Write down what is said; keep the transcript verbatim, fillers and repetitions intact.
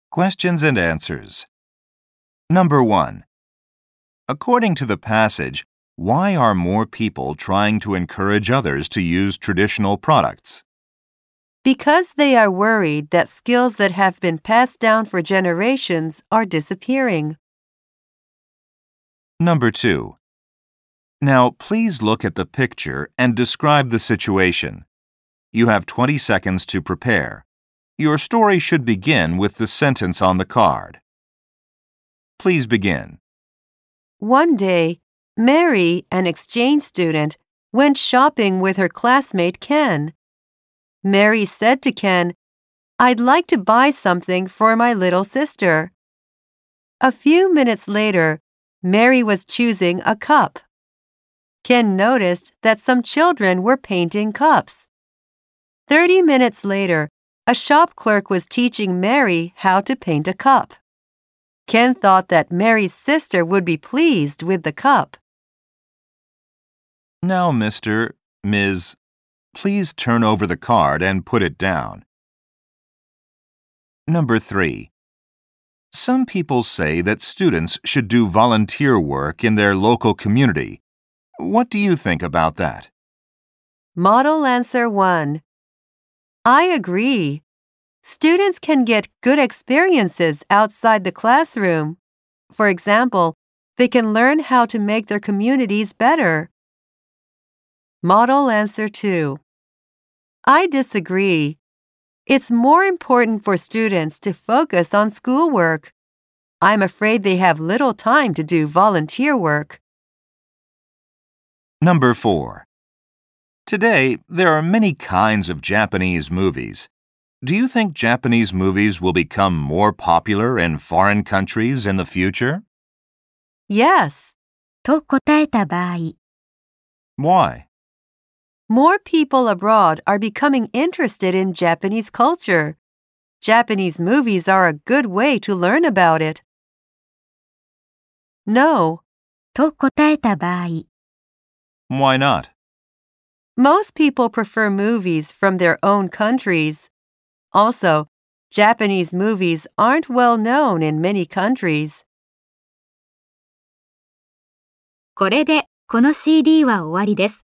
Questions and answers. Number one. According to the passage, why are more people trying to encourage others to use traditional products? Because they are worried that skills that have been passed down for generations are disappearing. Number two. Now, please look at the picture and describe the situation. You have twenty seconds to prepare. Your story should begin with the sentence on the card. Please begin. One day, Mary, an exchange student, went shopping with her classmate Ken. Mary said to Ken, "I'd like to buy something for my little sister." A few minutes later, Mary was choosing a cup. Ken noticed that some children were painting cups. Thirty minutes later, a shop clerk was teaching Mary how to paint a cup. Ken thought that Mary's sister would be pleased with the cup. Now, Mister, Miz, please turn over the card and put it down. Number three. Some people say that students should do volunteer work in their local community. What do you think about that? Model answer one. I agree. Students can get good experiences outside the classroom. For example, they can learn how to make their communities better. Model answer two. I disagree. It's more important for students to focus on schoolwork. I'm afraid they have little time to do volunteer work. Number four. Today, there are many kinds of Japanese movies. Do you think Japanese movies will become more popular in foreign countries in the future? Yes. と答えた場合、 Why? More people abroad are becoming interested in Japanese culture. Japanese movies are a good way to learn about it. No. と答えた場合、 Why not? Most people prefer movies from their own countries. Also, Japanese movies aren't well known in many countries. これでこの シーディー は終わりです。